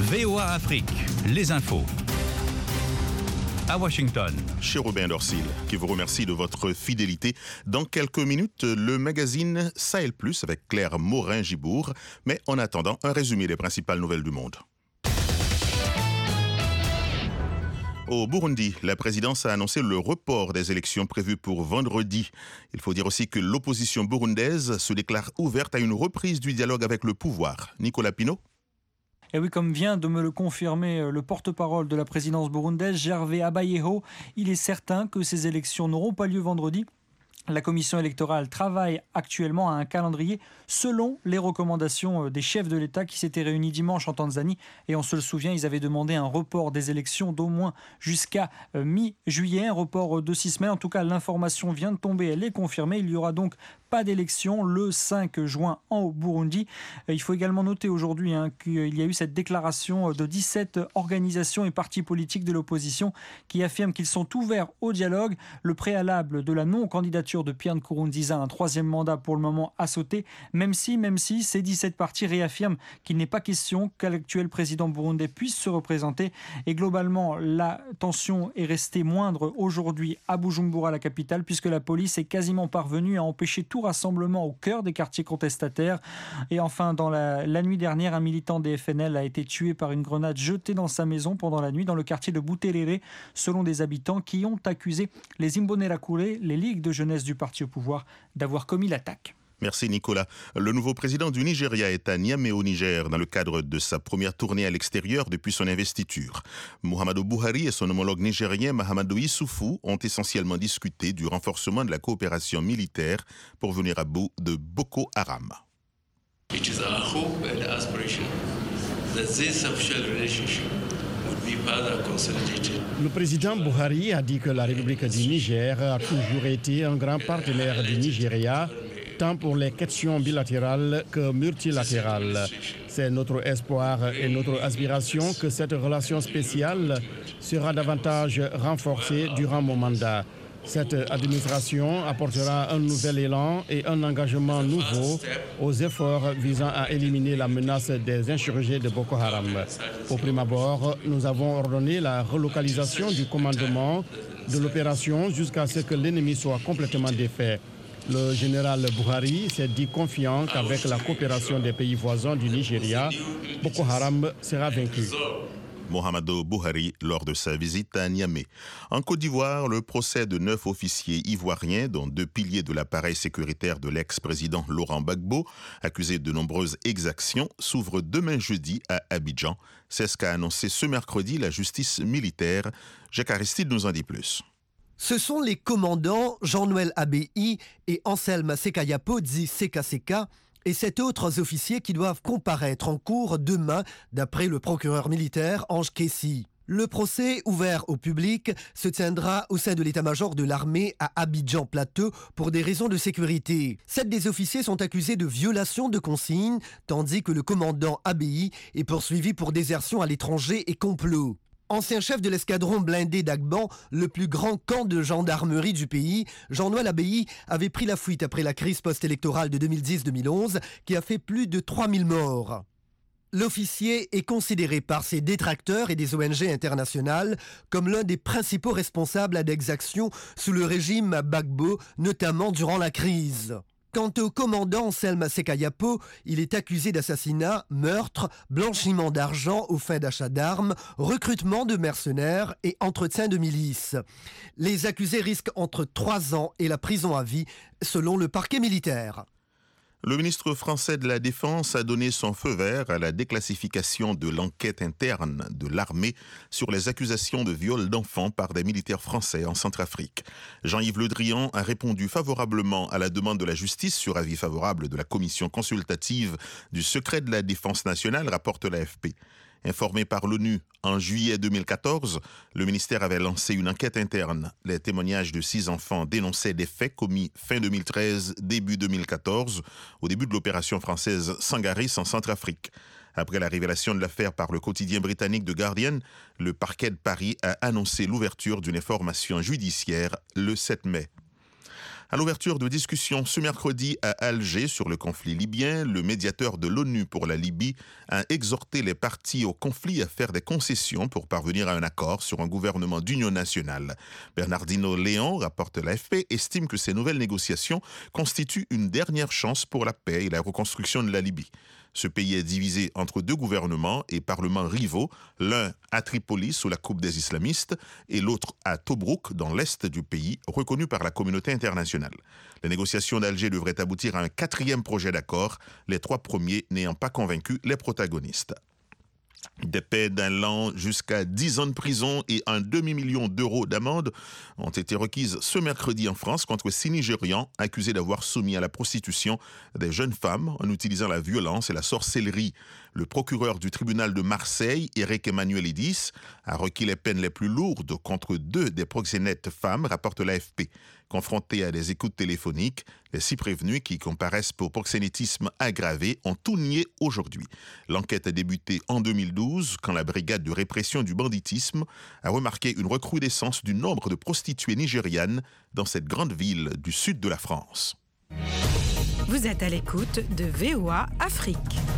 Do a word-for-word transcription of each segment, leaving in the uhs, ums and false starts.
V O A Afrique, les infos. À Washington. Chez Robin Dorsil, qui vous remercie de votre fidélité. Dans quelques minutes, le magazine Sahel Plus avec Claire Morin-Gibour. Mais en attendant, un résumé des principales nouvelles du monde. Au Burundi, la présidence a annoncé le report des élections prévues pour vendredi. Il faut dire aussi que l'opposition burundaise se déclare ouverte à une reprise du dialogue avec le pouvoir. Nicolas Pinault. Et oui, comme vient de me le confirmer le porte-parole de la présidence burundaise, Gervais Abayeho, il est certain que ces élections n'auront pas lieu vendredi. La commission électorale travaille actuellement à un calendrier selon les recommandations des chefs de l'État qui s'étaient réunis dimanche en Tanzanie. Et on se le souvient, ils avaient demandé un report des élections d'au moins jusqu'à mi-juillet, un report de six semaines. En tout cas, l'information vient de tomber, elle est confirmée. Il y aura donc pas d'élection le cinq juin en Burundi. Il faut également noter aujourd'hui hein, qu'il y a eu cette déclaration de dix-sept organisations et partis politiques de l'opposition qui affirment qu'ils sont ouverts au dialogue. Le préalable de la non-candidature de Pierre Nkurunziza, un troisième mandat pour le moment à sauter, même si, même si ces dix-sept partis réaffirment qu'il n'est pas question qu'un actuel président burundais puisse se représenter. Et globalement, la tension est restée moindre aujourd'hui à Bujumbura, la capitale, puisque la police est quasiment parvenue à empêcher tout rassemblement au cœur des quartiers contestataires. Et enfin, dans la, la nuit dernière, un militant des F N L a été tué par une grenade jetée dans sa maison pendant la nuit dans le quartier de Buterere, selon des habitants qui ont accusé les Imbonerakure, les ligues de jeunesse du parti au pouvoir, d'avoir commis l'attaque. Merci Nicolas. Le nouveau président du Nigeria est à Niamey au Niger dans le cadre de sa première tournée à l'extérieur depuis son investiture. Muhammadu Buhari et son homologue nigérien Mahamadou Issoufou ont essentiellement discuté du renforcement de la coopération militaire pour venir à bout de Boko Haram. It is our hope and aspiration that this official relationship would be further consolidated. Le président Buhari a dit que la République du Niger a toujours été un grand partenaire du Nigeria, tant pour les questions bilatérales que multilatérales. C'est notre espoir et notre aspiration que cette relation spéciale sera davantage renforcée durant mon mandat. Cette administration apportera un nouvel élan et un engagement nouveau aux efforts visant à éliminer la menace des insurgés de Boko Haram. Au prime abord, nous avons ordonné la relocalisation du commandement de l'opération jusqu'à ce que l'ennemi soit complètement défait. Le général Buhari s'est dit confiant qu'avec la coopération des pays voisins du Nigeria, Boko Haram sera vaincu. Muhammadu Buhari lors de sa visite à Niamey. En Côte d'Ivoire, le procès de neuf officiers ivoiriens, dont deux piliers de l'appareil sécuritaire de l'ex-président Laurent Gbagbo, accusés de nombreuses exactions, s'ouvre demain jeudi à Abidjan. C'est ce qu'a annoncé ce mercredi la justice militaire. Jacques Aristide nous en dit plus. Ce sont les commandants Jean-Noël Abéhi et Anselme Sekayapo, dit Seka Seka, et sept autres officiers qui doivent comparaître en cour demain, d'après le procureur militaire Ange Kessi. Le procès, ouvert au public, se tiendra au sein de l'état-major de l'armée à Abidjan-Plateau pour des raisons de sécurité. Sept des officiers sont accusés de violation de consignes, tandis que le commandant Abéhi est poursuivi pour désertion à l'étranger et complot. Ancien chef de l'escadron blindé d'Agban, le plus grand camp de gendarmerie du pays, Jean-Noël Abéhi avait pris la fuite après la crise post-électorale de deux mille dix deux mille onze qui a fait plus de trois mille morts. L'officier est considéré par ses détracteurs et des O N G internationales comme l'un des principaux responsables d'exactions sous le régime Gbagbo, notamment durant la crise. Quant au commandant Anselme Sekayapo, il est accusé d'assassinat, meurtre, blanchiment d'argent aux fins d'achat d'armes, recrutement de mercenaires et entretien de milices. Les accusés risquent entre trois ans et la prison à vie, selon le parquet militaire. Le ministre français de la Défense a donné son feu vert à la déclassification de l'enquête interne de l'armée sur les accusations de viol d'enfants par des militaires français en Centrafrique. Jean-Yves Le Drian a répondu favorablement à la demande de la justice sur avis favorable de la commission consultative du secret de la défense nationale, rapporte l'A F P. Informé par l'ONU en juillet deux mille quatorze, le ministère avait lancé une enquête interne. Les témoignages de six enfants dénonçaient des faits commis fin deux mille treize, début deux mille quatorze, au début de l'opération française Sangaris en Centrafrique. Après la révélation de l'affaire par le quotidien britannique The Guardian, le parquet de Paris a annoncé l'ouverture d'une information judiciaire le sept mai. À l'ouverture de discussions ce mercredi à Alger sur le conflit libyen, le médiateur de l'ONU pour la Libye a exhorté les parties au conflit à faire des concessions pour parvenir à un accord sur un gouvernement d'union nationale. Bernardino Léon, rapporte l'A F P, estime que ces nouvelles négociations constituent une dernière chance pour la paix et la reconstruction de la Libye. Ce pays est divisé entre deux gouvernements et parlements rivaux, l'un à Tripoli sous la coupe des islamistes et l'autre à Tobrouk dans l'est du pays, reconnu par la communauté internationale. Les négociations d'Alger devraient aboutir à un quatrième projet d'accord, les trois premiers n'ayant pas convaincu les protagonistes. Des peines allant jusqu'à dix ans de prison et un demi-million d'euros d'amende ont été requises ce mercredi en France contre six Nigérians accusés d'avoir soumis à la prostitution des jeunes femmes en utilisant la violence et la sorcellerie. Le procureur du tribunal de Marseille, Eric Emmanuel Idis, a requis les peines les plus lourdes contre deux des proxénètes femmes, rapporte l'A F P. Confrontés à des écoutes téléphoniques, les six prévenus qui comparaissent pour proxénétisme aggravé ont tout nié aujourd'hui. L'enquête a débuté en deux mille douze quand la brigade de répression du banditisme a remarqué une recrudescence du nombre de prostituées nigérianes dans cette grande ville du sud de la France. Vous êtes à l'écoute de V O A Afrique.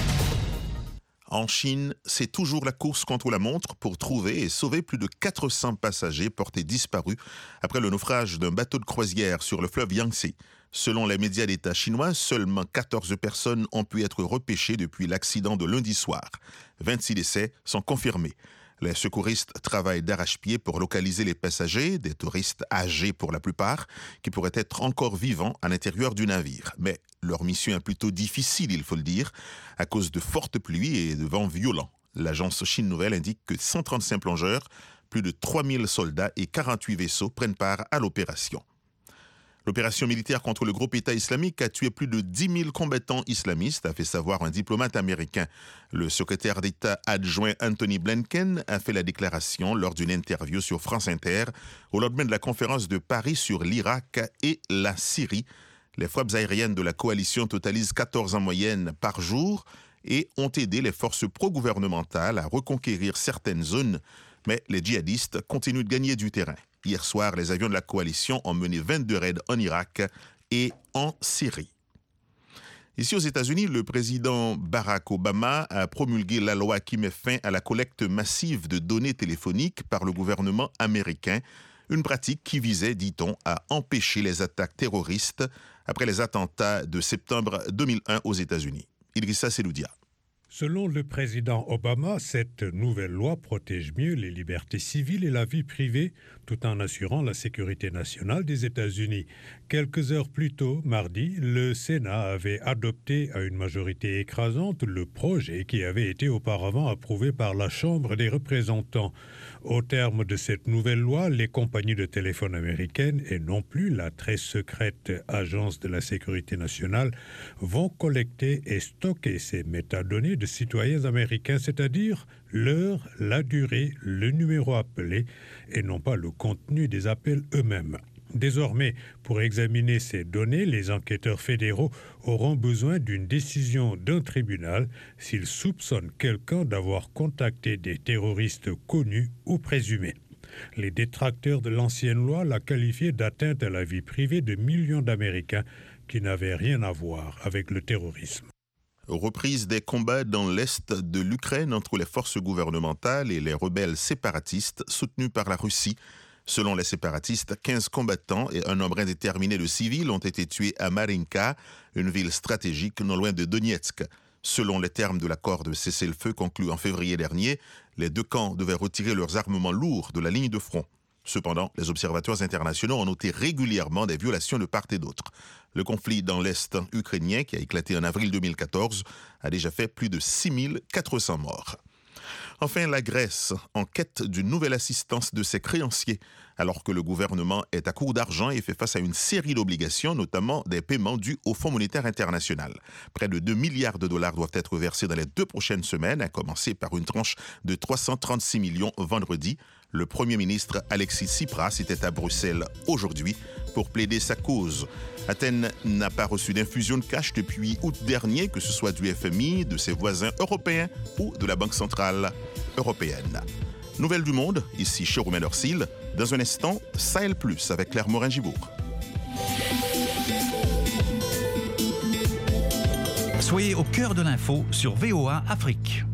En Chine, c'est toujours la course contre la montre pour trouver et sauver plus de quatre cents passagers portés disparus après le naufrage d'un bateau de croisière sur le fleuve Yangtze. Selon les médias d'État chinois, seulement quatorze personnes ont pu être repêchées depuis l'accident de lundi soir. vingt-six décès sont confirmés. Les secouristes travaillent d'arrache-pied pour localiser les passagers, des touristes âgés pour la plupart, qui pourraient être encore vivants à l'intérieur du navire. Mais leur mission est plutôt difficile, il faut le dire, à cause de fortes pluies et de vents violents. L'agence Chine Nouvelle indique que cent trente-cinq plongeurs, plus de trois mille soldats et quarante-huit vaisseaux prennent part à l'opération. L'opération militaire contre le groupe État islamique a tué plus de dix mille combattants islamistes, a fait savoir un diplomate américain. Le secrétaire d'État adjoint Anthony Blinken a fait la déclaration lors d'une interview sur France Inter au lendemain de la conférence de Paris sur l'Irak et la Syrie. Les frappes aériennes de la coalition totalisent quatorze en moyenne par jour et ont aidé les forces pro-gouvernementales à reconquérir certaines zones, mais les djihadistes continuent de gagner du terrain. Hier soir, les avions de la coalition ont mené vingt-deux raids en Irak et en Syrie. Ici aux États-Unis, le président Barack Obama a promulgué la loi qui met fin à la collecte massive de données téléphoniques par le gouvernement américain, une pratique qui visait, dit-on, à empêcher les attaques terroristes après les attentats de septembre deux mille un aux États-Unis. Idrissa Seloudia. Selon le président Obama, cette nouvelle loi protège mieux les libertés civiles et la vie privée, tout en assurant la sécurité nationale des États-Unis. Quelques heures plus tôt, mardi, le Sénat avait adopté à une majorité écrasante le projet qui avait été auparavant approuvé par la Chambre des représentants. Au terme de cette nouvelle loi, les compagnies de téléphone américaines et non plus la très secrète Agence de la sécurité nationale vont collecter et stocker ces métadonnées de citoyens américains, c'est-à-dire l'heure, la durée, le numéro appelé et non pas le contenu des appels eux-mêmes. Désormais, pour examiner ces données, les enquêteurs fédéraux auront besoin d'une décision d'un tribunal s'ils soupçonnent quelqu'un d'avoir contacté des terroristes connus ou présumés. Les détracteurs de l'ancienne loi la qualifiaient d'atteinte à la vie privée de millions d'Américains qui n'avaient rien à voir avec le terrorisme. Reprise des combats dans l'est de l'Ukraine entre les forces gouvernementales et les rebelles séparatistes soutenus par la Russie. Selon les séparatistes, quinze combattants et un nombre indéterminé de civils ont été tués à Marinka, une ville stratégique non loin de Donetsk. Selon les termes de l'accord de cessez-le-feu conclu en février dernier, les deux camps devaient retirer leurs armements lourds de la ligne de front. Cependant, les observateurs internationaux ont noté régulièrement des violations de part et d'autre. Le conflit dans l'Est ukrainien, qui a éclaté en avril deux mille quatorze, a déjà fait plus de six mille quatre cents morts. Enfin, la Grèce, en quête d'une nouvelle assistance de ses créanciers, alors que le gouvernement est à court d'argent et fait face à une série d'obligations, notamment des paiements dus au Fonds monétaire international. Près de deux milliards de dollars doivent être versés dans les deux prochaines semaines, à commencer par une tranche de trois cent trente-six millions vendredi. Le Premier ministre Alexis Tsipras était à Bruxelles aujourd'hui pour plaider sa cause. Athènes n'a pas reçu d'infusion de cash depuis août dernier, que ce soit du F M I, de ses voisins européens ou de la Banque centrale européenne. Nouvelle du monde, ici chez Romain Dorsil. Dans un instant, Sahel Plus avec Claire Morin-Gibourg. Soyez au cœur de l'info sur V O A Afrique.